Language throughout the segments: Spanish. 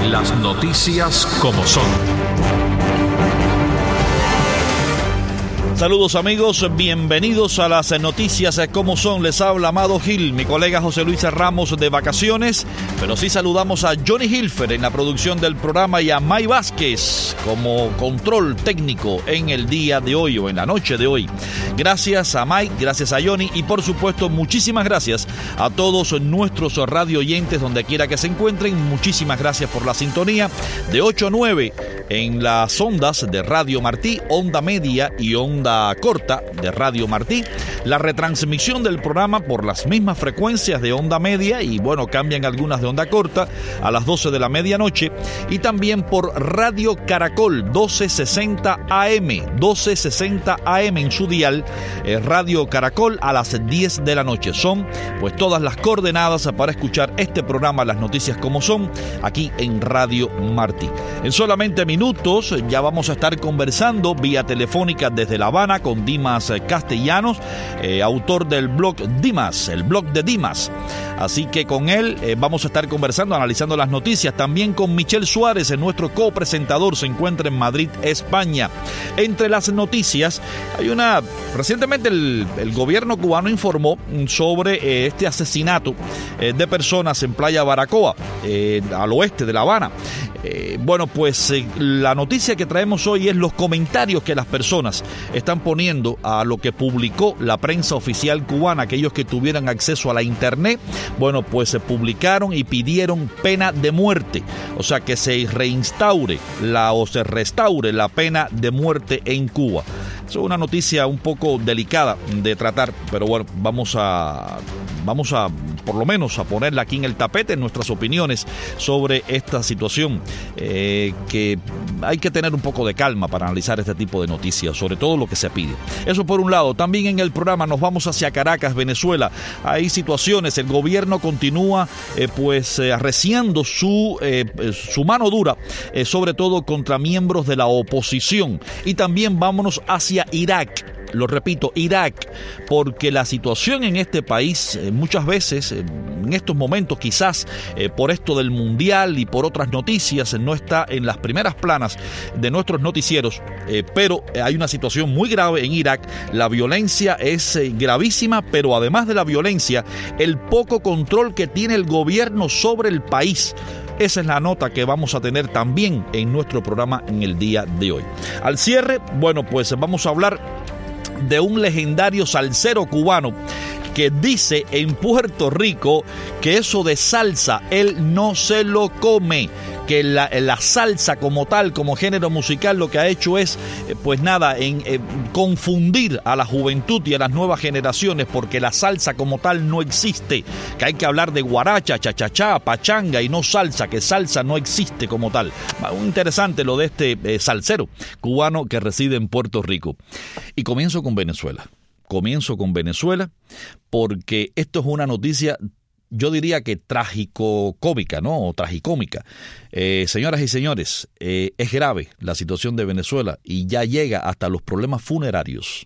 Las noticias como son. Saludos amigos, bienvenidos a las noticias como son. Les habla Amado Gil, mi colega José Luis Ramos de vacaciones, pero sí saludamos a Johnny Hilfer en la producción del programa y a May Vázquez como control técnico en el día de hoy o en la noche de hoy. Gracias a May, gracias a Johnny y por supuesto muchísimas gracias a todos nuestros radio oyentes donde quiera que se encuentren. Muchísimas gracias por la sintonía de 8 a 9 en las ondas de Radio Martí, onda media y onda corta de Radio Martí, la retransmisión del programa por las mismas frecuencias de onda media y bueno, cambian algunas de onda corta a las 12 de la medianoche y también por Radio Caracol 1260 AM en su dial, Radio Caracol a las 10 de la noche. Son pues todas las coordenadas para escuchar este programa, las noticias como son, aquí en Radio Martí. En solamente minutos ya vamos a estar conversando vía telefónica desde La Habana con Dimas Castellanos, autor del blog Dimas, el blog de Dimas. Así que con él vamos a estar conversando, analizando las noticias. También con Michel Suárez, nuestro copresentador, se encuentra en Madrid, España. Entre las noticias, recientemente el gobierno cubano informó sobre este asesinato de personas en Playa Baracoa, al oeste de La Habana. Bueno, pues la noticia que traemos hoy es los comentarios que las personas están poniendo a lo que publicó la prensa oficial cubana. Aquellos que tuvieran acceso a la internet, bueno, pues se publicaron y pidieron pena de muerte, o sea, que se restaure la pena de muerte en Cuba. Es una noticia un poco delicada de tratar, pero bueno, vamos a por lo menos a ponerla aquí en el tapete, en nuestras opiniones sobre esta situación, que hay que tener un poco de calma para analizar este tipo de noticias, sobre todo lo que se pide. Eso por un lado. También en el programa nos vamos hacia Caracas, Venezuela. Hay situaciones, el gobierno continúa arreciando su mano dura, sobre todo contra miembros de la oposición. Y también vámonos hacia Irak. Lo repito, Irak, porque la situación en este país muchas veces, en estos momentos quizás por esto del mundial y por otras noticias, no está en las primeras planas de nuestros noticieros, pero hay una situación muy grave en Irak. La violencia es gravísima, pero además de la violencia, el poco control que tiene el gobierno sobre el país. Esa es la nota que vamos a tener también en nuestro programa en el día de hoy. Al cierre, bueno, pues vamos a hablar de un legendario salsero cubano que dice en Puerto Rico que eso de salsa él no se lo come, que la salsa como tal, como género musical, lo que ha hecho es confundir a la juventud y a las nuevas generaciones, porque la salsa como tal no existe, que hay que hablar de guaracha, cha-cha-cha, pachanga y no salsa, que salsa no existe como tal. Muy interesante lo de este salsero cubano que reside en Puerto Rico. Y comienzo con Venezuela porque esto es una noticia, yo diría que trágico-cómica, ¿no? O tragicómica. Señoras y señores, es grave la situación de Venezuela y ya llega hasta los problemas funerarios.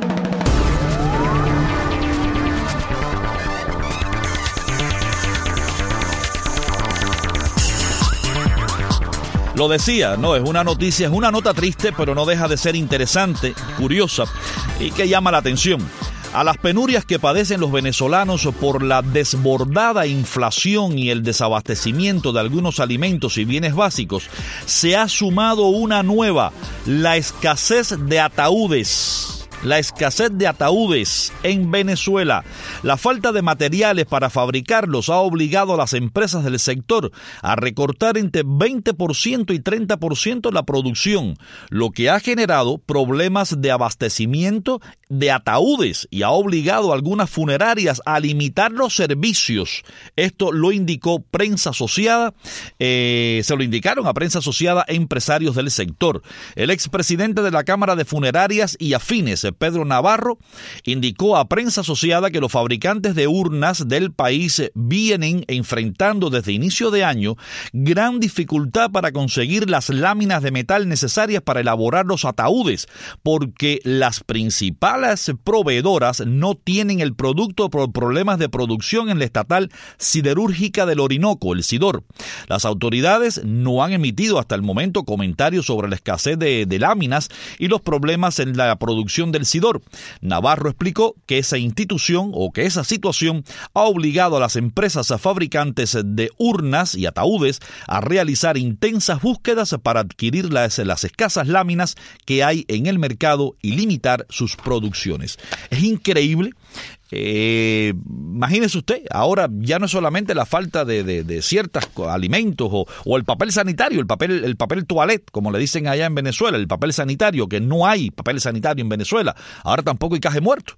Lo decía, no, es una noticia, es una nota triste, pero no deja de ser interesante, curiosa y que llama la atención. A las penurias que padecen los venezolanos por la desbordada inflación y el desabastecimiento de algunos alimentos y bienes básicos, se ha sumado una nueva, la escasez de ataúdes. La escasez de ataúdes en Venezuela. La falta de materiales para fabricarlos ha obligado a las empresas del sector a recortar entre 20% y 30% la producción, lo que ha generado problemas de abastecimiento de ataúdes y ha obligado a algunas funerarias a limitar los servicios. Esto lo indicó prensa asociada, se lo indicaron a prensa asociada empresarios del sector. El expresidente de la Cámara de Funerarias y Afines, Pedro Navarro, indicó a Prensa Asociada que los fabricantes de urnas del país vienen enfrentando desde inicio de año gran dificultad para conseguir las láminas de metal necesarias para elaborar los ataúdes, porque las principales proveedoras no tienen el producto por problemas de producción en la estatal siderúrgica del Orinoco, el SIDOR. Las autoridades no han emitido hasta el momento comentarios sobre la escasez de láminas y los problemas en la producción del SIDOR. Navarro explicó que esa institución o que esa situación ha obligado a las empresas fabricantes de urnas y ataúdes a realizar intensas búsquedas para adquirir las escasas láminas que hay en el mercado y limitar sus producciones. Es increíble. Imagínese usted, ahora ya no es solamente la falta de ciertos alimentos o el papel sanitario, el papel toilet, como le dicen allá en Venezuela, el papel sanitario, que no hay papel sanitario en Venezuela, ahora tampoco hay caje muerto.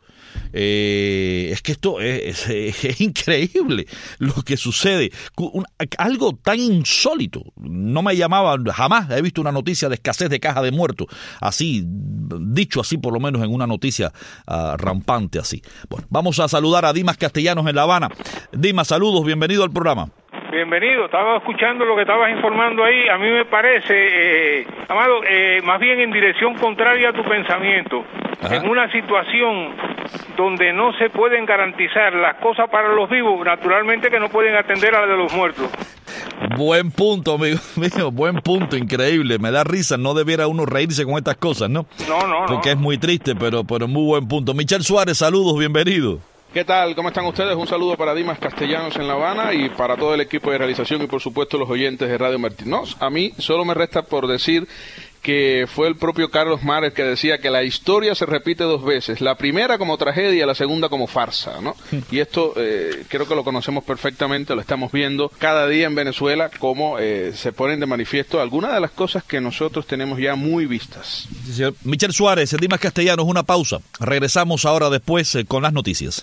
Es que esto es increíble lo que sucede, algo tan insólito. No me llamaba, jamás he visto una noticia de escasez de caja de muertos, así, dicho así por lo menos en una noticia rampante así. Bueno, vamos a saludar a Dimas Castellanos en La Habana. Dimas, saludos, bienvenido al programa. Bienvenido, estaba escuchando lo que estabas informando ahí. A mí me parece, Amado, más bien en dirección contraria a tu pensamiento. Ajá. En una situación donde no se pueden garantizar las cosas para los vivos, naturalmente que no pueden atender a la de los muertos. Buen punto, amigo mío, buen punto, increíble. Me da risa, no debiera uno reírse con estas cosas, ¿no? No. Porque es muy triste, pero muy buen punto. Michel Suárez, saludos, bienvenido. ¿Qué tal? ¿Cómo están ustedes? Un saludo para Dimas Castellanos en La Habana y para todo el equipo de realización y por supuesto los oyentes de Radio Martí. No, a mí solo me resta por decir que fue el propio Carlos Mares que decía que la historia se repite dos veces, la primera como tragedia, la segunda como farsa, ¿no? Y esto creo que lo conocemos perfectamente, lo estamos viendo cada día en Venezuela, cómo se ponen de manifiesto algunas de las cosas que nosotros tenemos ya muy vistas. Sí, señor. Michel Suárez, Dimas Castellanos, una pausa. Regresamos ahora después con las noticias.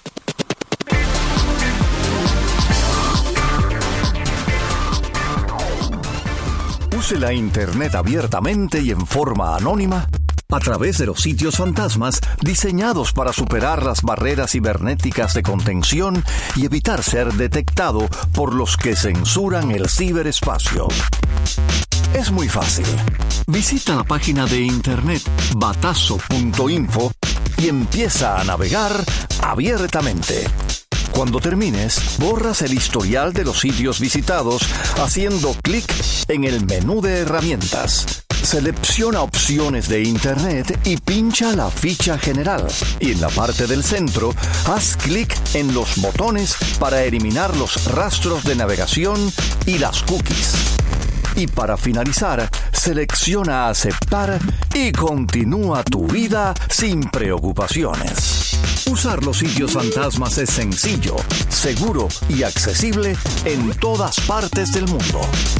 Use la Internet abiertamente y en forma anónima a través de los sitios fantasmas diseñados para superar las barreras cibernéticas de contención y evitar ser detectado por los que censuran el ciberespacio. Es muy fácil. Visita la página de internet batazo.info y empieza a navegar abiertamente. Cuando termines, borras el historial de los sitios visitados haciendo clic en el menú de herramientas. Selecciona opciones de Internet y pincha la ficha general. Y en la parte del centro, haz clic en los botones para eliminar los rastros de navegación y las cookies. Y para finalizar, selecciona aceptar y continúa tu vida sin preocupaciones. Usar los sitios fantasmas es sencillo, seguro y accesible en todas partes del mundo.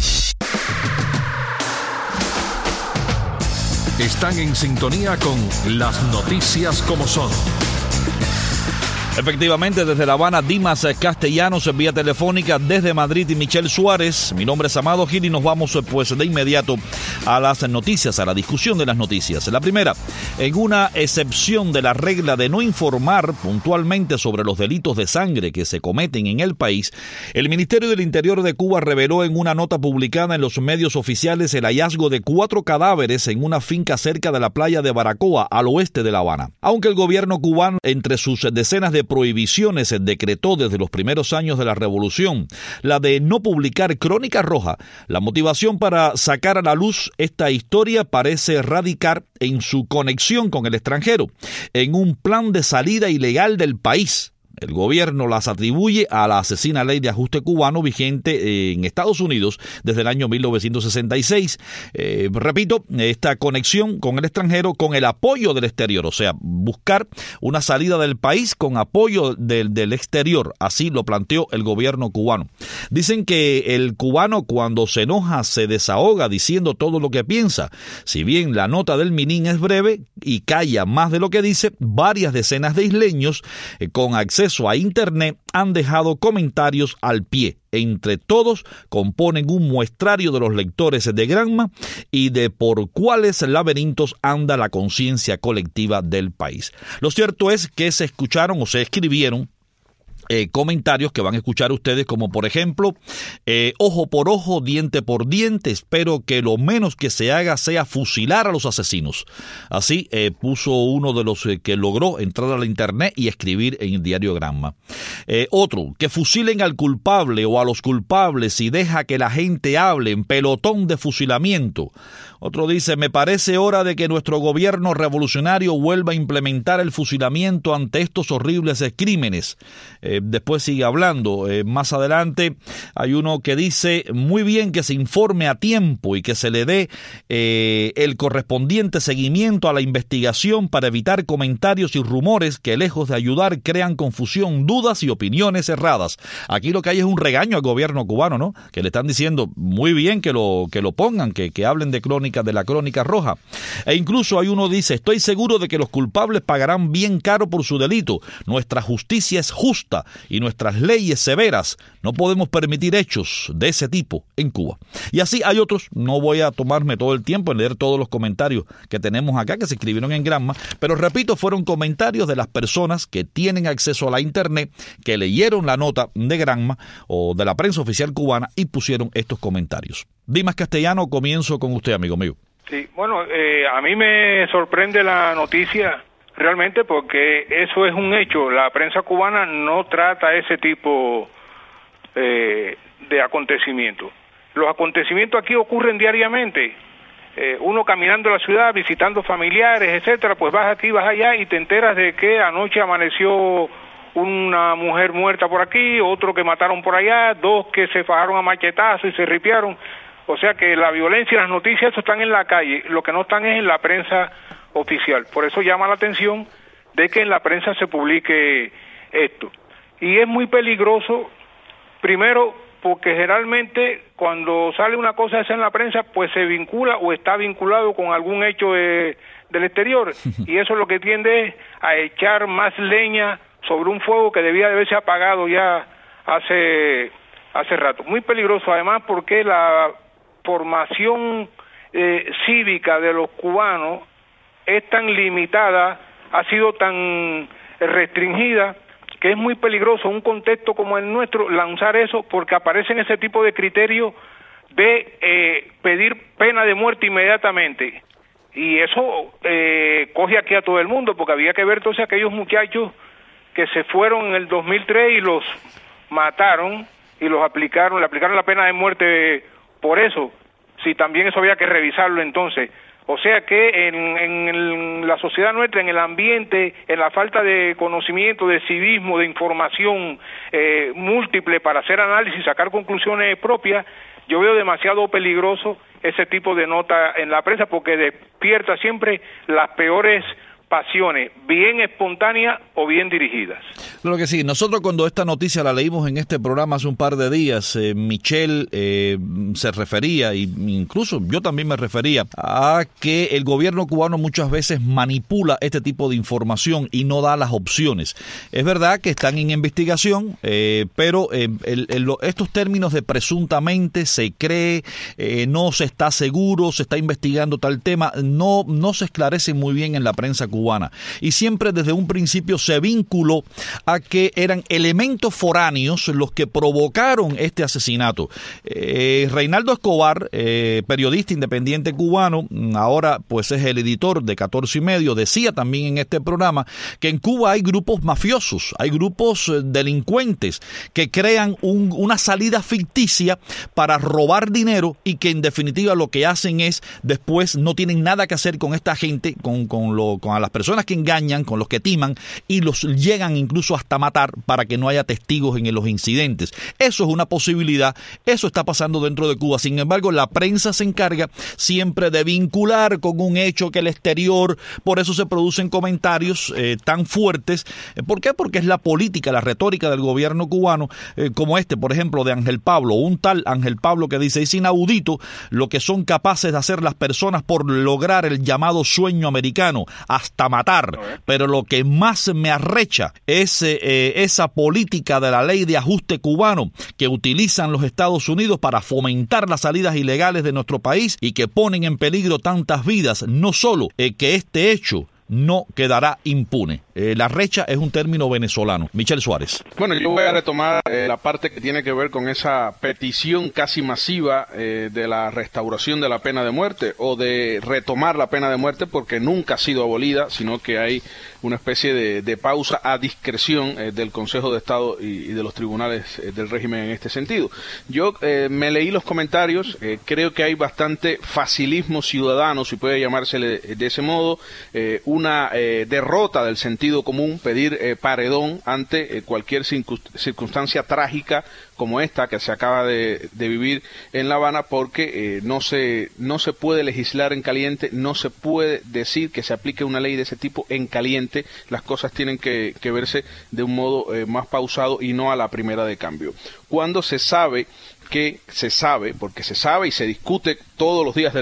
Están en sintonía con las noticias como son. Efectivamente, desde La Habana, Dimas Castellanos, vía telefónica desde Madrid y Michel Suárez. Mi nombre es Amado Gil y nos vamos pues de inmediato a las noticias, a la discusión de las noticias. La primera, en una excepción de la regla de no informar puntualmente sobre los delitos de sangre que se cometen en el país, el Ministerio del Interior de Cuba reveló en una nota publicada en los medios oficiales el hallazgo de 4 cadáveres en una finca cerca de la playa de Baracoa, al oeste de La Habana. Aunque el gobierno cubano, entre sus decenas de prohibiciones, decretó desde los primeros años de la revolución la de no publicar crónica roja, la motivación para sacar a la luz esta historia parece radicar en su conexión con el extranjero, en un plan de salida ilegal del país. El gobierno las atribuye a la asesina ley de ajuste cubano vigente en Estados Unidos desde el año 1966. Repito, esta conexión con el extranjero con el apoyo del exterior, o sea, buscar una salida del país con apoyo del exterior. Así lo planteó el gobierno cubano. Dicen que el cubano cuando se enoja se desahoga diciendo todo lo que piensa. Si bien la nota del Minin es breve y calla más de lo que dice, varias decenas de isleños con acceso acceso a Internet han dejado comentarios al pie. Entre todos componen un muestrario de los lectores de Granma y de por cuáles laberintos anda la conciencia colectiva del país. Lo cierto es que se escucharon o se escribieron comentarios que van a escuchar ustedes, como por ejemplo, ojo por ojo, diente por diente, espero que lo menos que se haga sea fusilar a los asesinos. Así puso uno de los que logró entrar a la internet y escribir en el diario Granma. Otro, que fusilen al culpable o a los culpables y deja que la gente hable en pelotón de fusilamiento. Otro dice, me parece hora de que nuestro gobierno revolucionario vuelva a implementar el fusilamiento ante estos horribles crímenes. Después sigue hablando. Más adelante hay uno que dice, muy bien que se informe a tiempo y que se le dé el correspondiente seguimiento a la investigación para evitar comentarios y rumores que, lejos de ayudar, crean confusión, dudas y opiniones erradas. Aquí lo que hay es un regaño al gobierno cubano, ¿no? Que le están diciendo, muy bien que lo pongan, que hablen de la crónica roja. E incluso hay uno que dice, estoy seguro de que los culpables pagarán bien caro por su delito. Nuestra justicia es justa y nuestras leyes severas. No podemos permitir hechos de ese tipo en Cuba. Y así hay otros. No voy a tomarme todo el tiempo en leer todos los comentarios que tenemos acá, que se escribieron en Granma, pero repito, fueron comentarios de las personas que tienen acceso a la internet, que leyeron la nota de Granma o de la prensa oficial cubana y pusieron estos comentarios. Dimas Castellano, comienzo con usted, amigo mío. Sí, bueno, a mí me sorprende la noticia realmente porque eso es un hecho. La prensa cubana no trata ese tipo de acontecimientos. Los acontecimientos aquí ocurren diariamente. Uno caminando la ciudad, visitando familiares, etcétera, pues vas aquí, vas allá y te enteras de que anoche amaneció una mujer muerta por aquí, otro que mataron por allá, dos que se fajaron a machetazos y se ripiaron. O sea que la violencia y las noticias eso están en la calle, lo que no están es en la prensa oficial. Por eso llama la atención de que en la prensa se publique esto. Y es muy peligroso, primero, porque generalmente cuando sale una cosa esa en la prensa, pues se vincula o está vinculado con algún hecho del exterior. Y eso lo que tiende es a echar más leña sobre un fuego que debía de haberse apagado ya hace rato. Muy peligroso además porque la formación cívica de los cubanos es tan limitada, ha sido tan restringida, que es muy peligroso en un contexto como el nuestro lanzar eso, porque aparecen ese tipo de criterios de pedir pena de muerte inmediatamente. Y eso coge aquí a todo el mundo, porque había que ver entonces aquellos muchachos que se fueron en el 2003 y los mataron y le aplicaron la pena de muerte por eso. Si también eso había que revisarlo entonces. O sea que en la sociedad nuestra, en el ambiente, en la falta de conocimiento, de civismo, de información múltiple para hacer análisis y sacar conclusiones propias, yo veo demasiado peligroso ese tipo de nota en la prensa porque despierta siempre las peores pasiones, bien espontáneas o bien dirigidas. Claro que sí. Nosotros cuando esta noticia la leímos en este programa hace un par de días, Michelle se refería, y incluso yo también me refería, a que el gobierno cubano muchas veces manipula este tipo de información y no da las opciones. Es verdad que están en investigación, pero estos términos de presuntamente, se cree, no se está seguro, se está investigando tal tema, no se esclarecen muy bien en la prensa cubana. Y siempre desde un principio se vinculó a que eran elementos foráneos los que provocaron este asesinato. Reinaldo Escobar, periodista independiente cubano, ahora pues es el editor de 14 y medio, decía también en este programa que en Cuba hay grupos mafiosos, hay grupos delincuentes que crean una salida ficticia para robar dinero y que en definitiva lo que hacen es después no tienen nada que hacer con esta gente, con a las personas que engañan, con los que timan y los llegan incluso hasta matar para que no haya testigos en los incidentes. Eso es una posibilidad, eso está pasando dentro de Cuba. Sin embargo, la prensa se encarga siempre de vincular con un hecho que el exterior, por eso se producen comentarios tan fuertes. ¿Por qué? Porque es la política, la retórica del gobierno cubano, como por ejemplo, de Ángel Pablo, un tal Ángel Pablo que dice, es inaudito lo que son capaces de hacer las personas por lograr el llamado sueño americano. Hasta hasta matar, pero lo que más me arrecha es esa política de la ley de ajuste cubano que utilizan los Estados Unidos para fomentar las salidas ilegales de nuestro país y que ponen en peligro tantas vidas. No solo que este hecho no quedará impune. La recha es un término venezolano. Michel Suárez. Bueno, yo voy a retomar la parte que tiene que ver con esa petición casi masiva de la restauración de la pena de muerte o de retomar la pena de muerte, porque nunca ha sido abolida, sino que hay una especie de pausa a discreción del Consejo de Estado y de los tribunales del régimen en este sentido. Yo me leí los comentarios, creo que hay bastante facilismo ciudadano, si puede llamársele de ese modo, una derrota del sentido común, pedir paredón ante cualquier circunstancia trágica como esta que se acaba de vivir en La Habana, porque no se puede legislar en caliente, no se puede decir que se aplique una ley de ese tipo en caliente. Las cosas tienen que verse de un modo más pausado y no a la primera de cambio. Cuando se sabe porque se sabe y se discute todos los días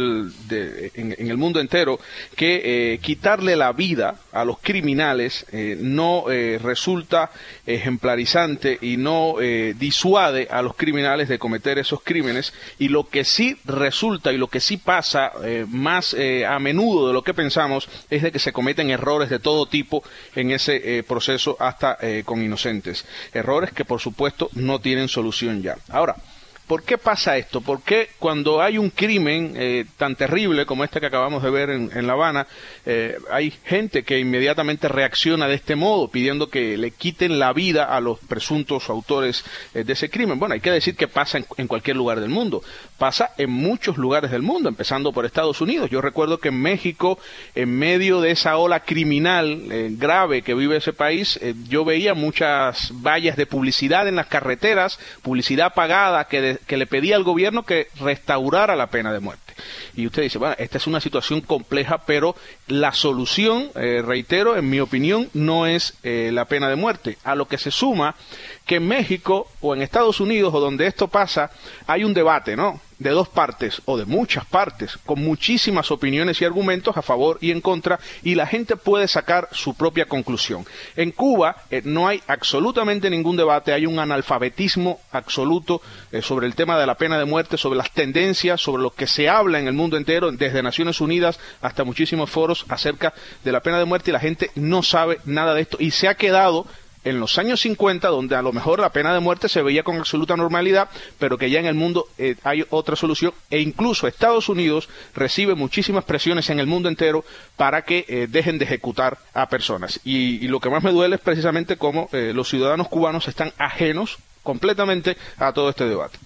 en el mundo entero, que quitarle la vida a los criminales no resulta ejemplarizante y no disuade a los criminales de cometer esos crímenes, y lo que sí resulta y lo que sí pasa más a menudo de lo que pensamos es de que se cometen errores de todo tipo en ese proceso, hasta con inocentes, errores que por supuesto no tienen solución ya. Ahora, ¿por qué pasa esto? ¿Por qué cuando hay un crimen tan terrible como este que acabamos de ver en La Habana, hay gente que inmediatamente reacciona de este modo, pidiendo que le quiten la vida a los presuntos autores de ese crimen? Bueno, hay que decir que pasa en cualquier lugar del mundo. Pasa en muchos lugares del mundo, empezando por Estados Unidos. Yo recuerdo que en México, en medio de esa ola criminal grave que vive ese país, yo veía muchas vallas de publicidad en las carreteras, publicidad pagada que le pedía al gobierno que restaurara la pena de muerte. Y usted dice, bueno, esta es una situación compleja, pero la solución, reitero, en mi opinión, no es la pena de muerte. A lo que se suma que en México o en Estados Unidos, o donde esto pasa, hay un debate, ¿no?, de dos partes o de muchas partes, con muchísimas opiniones y argumentos a favor y en contra, y la gente puede sacar su propia conclusión. En Cuba no hay absolutamente ningún debate, hay un analfabetismo absoluto sobre el tema de la pena de muerte, sobre las tendencias, sobre lo que se habla en el mundo entero, desde Naciones Unidas hasta muchísimos foros acerca de la pena de muerte, y la gente no sabe nada de esto, y se ha quedado en los años 50, donde a lo mejor la pena de muerte se veía con absoluta normalidad, pero que ya en el mundo hay otra solución, e incluso Estados Unidos recibe muchísimas presiones en el mundo entero para que dejen de ejecutar a personas. Y lo que más me duele es precisamente cómo los ciudadanos cubanos están ajenos completamente a todo este debate.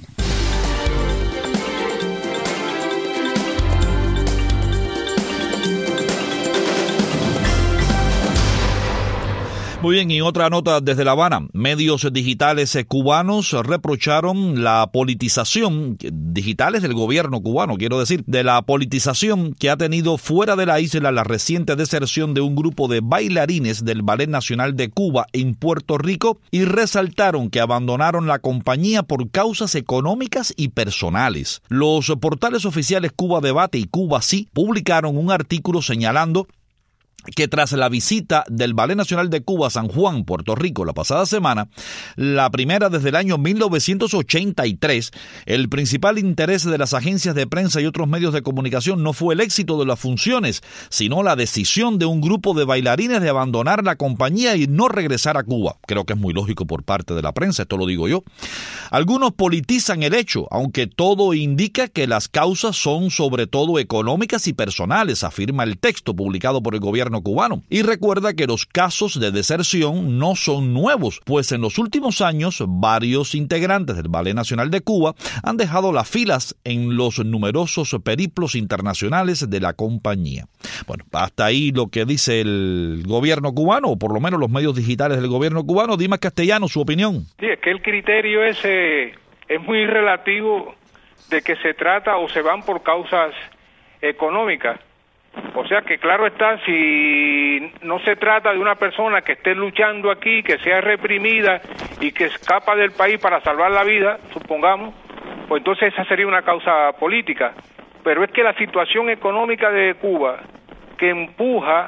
Muy bien, y otra nota desde La Habana. Medios digitales cubanos reprocharon la politización, digitales del gobierno cubano, quiero decir, de la politización que ha tenido fuera de la isla la reciente deserción de un grupo de bailarines del Ballet Nacional de Cuba en Puerto Rico, y resaltaron que abandonaron la compañía por causas económicas y personales. Los portales oficiales Cuba Debate y Cuba Sí publicaron un artículo señalando que tras la visita del Ballet Nacional de Cuba a San Juan, Puerto Rico, la pasada semana, la primera desde el año 1983, el principal interés de las agencias de prensa y otros medios de comunicación no fue el éxito de las funciones, sino la decisión de un grupo de bailarines de abandonar la compañía y no regresar a Cuba. Creo que es muy lógico por parte de la prensa, esto lo digo yo. Algunos politizan el hecho, aunque todo indica que las causas son sobre todo económicas y personales, afirma el texto publicado por el gobierno cubano, y recuerda que los casos de deserción no son nuevos, pues en los últimos años varios integrantes del Ballet Nacional de Cuba han dejado las filas en los numerosos periplos internacionales de la compañía. Bueno, hasta ahí lo que dice el gobierno cubano, o por lo menos los medios digitales del gobierno cubano. Dimas Castellano, su opinión. Sí, es que el criterio ese es muy relativo, de que se trata o se van por causas económicas. O sea que claro está, si no se trata de una persona que esté luchando aquí, que sea reprimida y que escapa del país para salvar la vida, supongamos, pues entonces esa sería una causa política. Pero es que la situación económica de Cuba, que empuja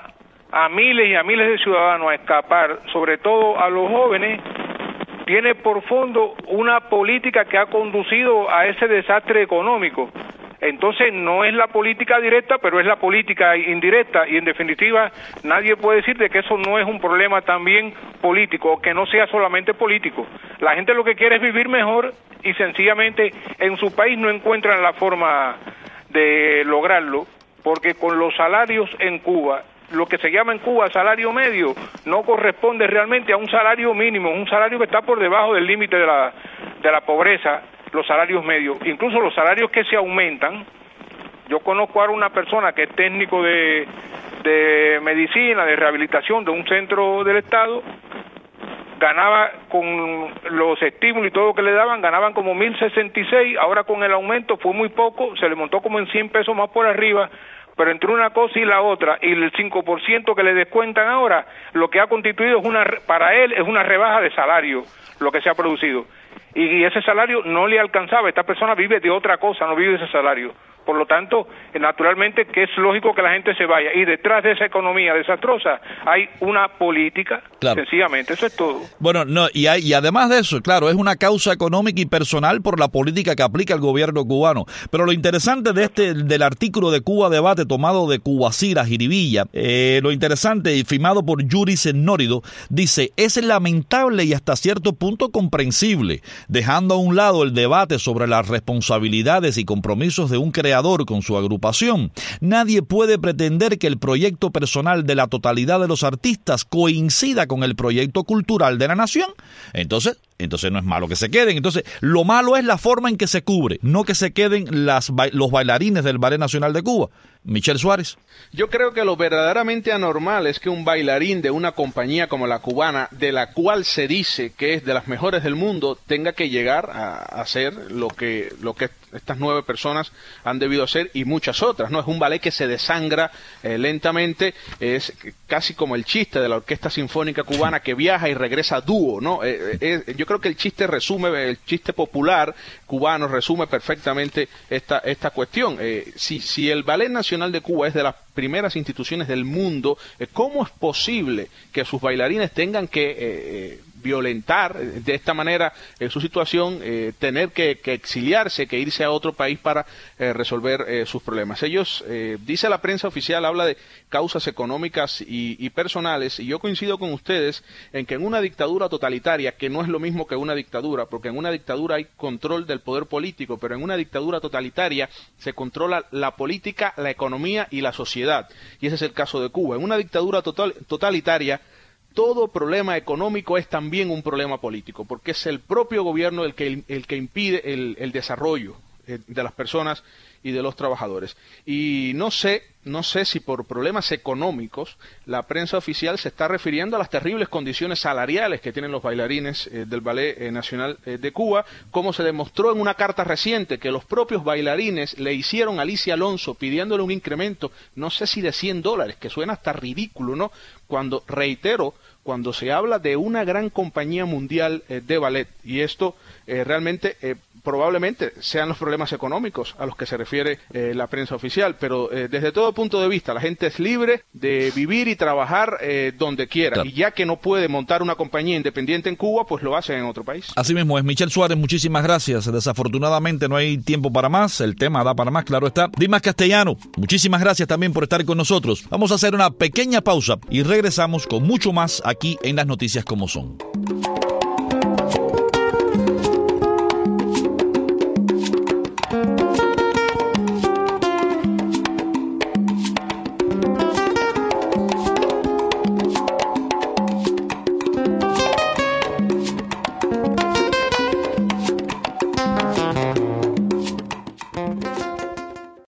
a miles y a miles de ciudadanos a escapar, sobre todo a los jóvenes, tiene por fondo una política que ha conducido a ese desastre económico. Entonces no es la política directa, pero es la política indirecta, y en definitiva nadie puede decir de que eso no es un problema también político, o que no sea solamente político. La gente lo que quiere es vivir mejor y sencillamente en su país no encuentran la forma de lograrlo, porque con los salarios en Cuba, lo que se llama en Cuba salario medio, no corresponde realmente a un salario mínimo, un salario que está por debajo del límite de la pobreza, los salarios medios, incluso los salarios que se aumentan. Yo conozco ahora una persona que es técnico de medicina, de rehabilitación de un centro del Estado, ganaba con los estímulos y todo lo que le daban, ganaban como 1.066, ahora con el aumento fue muy poco, se le montó como en 100 pesos más por arriba, pero entre una cosa y la otra, y el 5% que le descuentan ahora, lo que ha constituido para él es una rebaja de salario, lo que se ha producido. Y ese salario no le alcanzaba, esta persona vive de otra cosa, no vive de ese salario. Por lo tanto, naturalmente que es lógico que la gente se vaya, y detrás de esa economía desastrosa hay una política, claro. Sencillamente, eso es todo. Bueno, no, y además de eso, claro, es una causa económica y personal por la política que aplica el gobierno cubano. Pero lo interesante del artículo de Cuba Debate tomado de Cubacira, Jiribilla, lo interesante y firmado por Yuris Nórido, dice: es lamentable y hasta cierto punto comprensible, dejando a un lado el debate sobre las responsabilidades y compromisos de un creador con su agrupación. Nadie puede pretender que el proyecto personal de la totalidad de los artistas coincida con el proyecto cultural de la nación. Entonces no es malo que se queden. Entonces, lo malo es la forma en que se cubre, no que se queden los bailarines del Ballet Nacional de Cuba. Michel Suárez. Yo creo que lo verdaderamente anormal es que un bailarín de una compañía como la cubana, de la cual se dice que es de las mejores del mundo, tenga que llegar a hacer lo que estas 9 personas han debido hacer, y muchas otras, ¿no? Es un ballet que se desangra lentamente, es casi como el chiste de la Orquesta Sinfónica Cubana que viaja y regresa dúo, ¿no? Yo creo que el chiste popular cubano resume perfectamente esta cuestión. Si el Ballet Nacional de Cuba es de las primeras instituciones del mundo, ¿cómo es posible que sus bailarines tengan que violentar de esta manera su situación, tener que exiliarse, que irse a otro país para resolver sus problemas? Ellos, dice la prensa oficial, habla de causas económicas y personales, y yo coincido con ustedes en que en una dictadura totalitaria, que no es lo mismo que una dictadura, porque en una dictadura hay control del poder político, pero en una dictadura totalitaria se controla la política, la economía y la sociedad, y ese es el caso de Cuba. En una dictadura totalitaria, todo problema económico es también un problema político, porque es el propio gobierno el que impide el desarrollo de las personas y de los trabajadores. Y no sé si por problemas económicos la prensa oficial se está refiriendo a las terribles condiciones salariales que tienen los bailarines del Ballet Nacional de Cuba, como se demostró en una carta reciente que los propios bailarines le hicieron a Alicia Alonso pidiéndole un incremento, no sé si de $100, que suena hasta ridículo, ¿no? Cuando se habla de una gran compañía mundial de ballet, y esto realmente probablemente sean los problemas económicos a los que se refiere la prensa oficial, pero desde todo punto de vista la gente es libre de vivir y trabajar donde quiera, claro. Y ya que no puede montar una compañía independiente en Cuba, pues lo hace en otro país. Así mismo es. Michel Suárez, muchísimas gracias. Desafortunadamente no hay tiempo para más, el tema da para más, claro está. Dimas Castellano, muchísimas gracias también por estar con nosotros. Vamos a hacer una pequeña pausa y regresamos con mucho más aquí en Las Noticias Como Son.